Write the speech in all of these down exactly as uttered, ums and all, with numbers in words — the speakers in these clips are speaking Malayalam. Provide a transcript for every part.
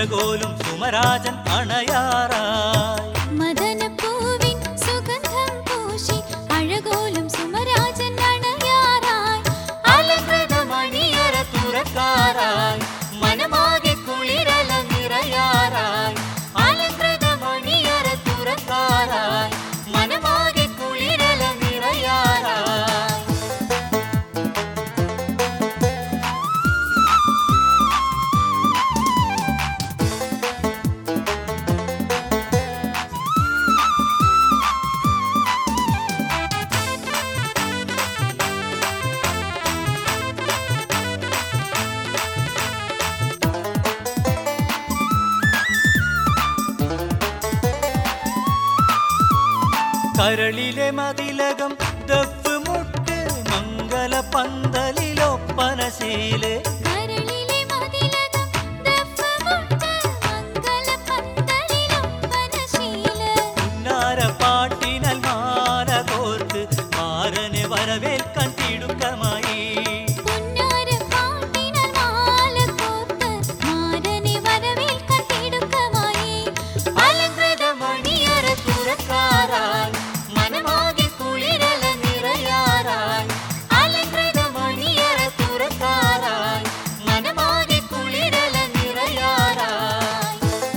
അഴകോലും സുമരാജൻ അണയാറായി. മദനപ്പൂവിൻ സുഗന്ധം പൂശി അഴകോലും സുമരാജൻ അണയാറായി. അലങ്കൃത മണിയറ തുറക്കാറായി മനമാകെ കുളിരല നിറയാറായി. അലങ്കൃത മണിയറ തുറക്കാറായി മനമാകെ കുളിരല നിറയാറായി. കരളിലെ മതിലകം ദഫ് മുട്ട് മംഗല പന്തലിലൊപ്പനശീല്. കരളിലെ മതിലകം ദഫ് മുട്ട് മംഗല പന്തലിലൊപ്പനശീല്. ഉന്നാര പാട്ടിനാൽ മാല കോർത്ത് മാരനെ വരവേൽക്കാൻ തിടുക്കമായി. പുന്നാര പാട്ടിനാൽ മാല കോർത്ത് മാരനെ വരവേൽക്കാൻ തിടുക്കമായി. അലങ്കൃത മണിയറ തുറക്കാറായി മനമാകെ കുളിരല നിറയാറായി. അലങ്കൃത മണിയറ തുറക്കാറായി മനമാകെ കുളിരല നിറയാറായി.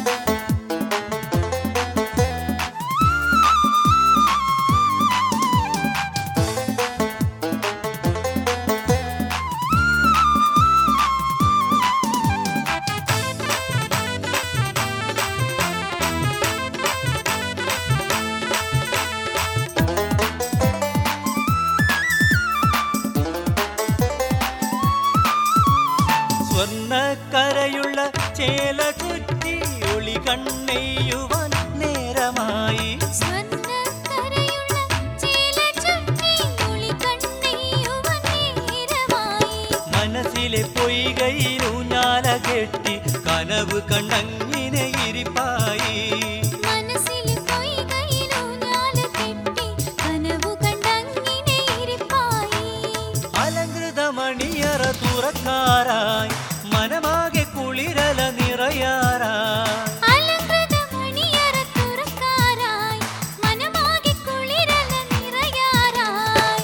സ്വർണ്ണക്കരയുള്ള ചേല ചുറ്റി ഒളി കണ്ണെയ്യുവാൻ നേരമായി. സ്വർണ്ണക്കരയുള്ള ചേല ചുറ്റി ഒളി കണ്ണെയ്യുവാൻ നേരമായി. മനസ്സിലെ പൊയ്കയിൽ ഊഞ്ഞാല കെട്ടി കനവ് കണ്ടങ്ങിനെ ഇരിപ്പായി. മനസ്സിലെ പൊയ്കയിൽ ഊഞ്ഞാല കെട്ടി കനവു കണ്ടങ്ങിനെ ഇരിപ്പായി. അലങ്കൃത മണിയറ തുറക്കാറായി മനമാകെ കുളിരല നിറയാറായി. അലങ്കൃത മണിയറ തുറക്കാറായി മനമാകെ കുളിരല നിറയാറായി.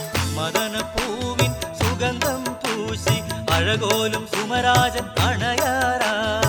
മദനപ്പൂവിൻ സുഗന്ധം പൂശി അഴകോലും സുമരാജൻ അണയാറായി.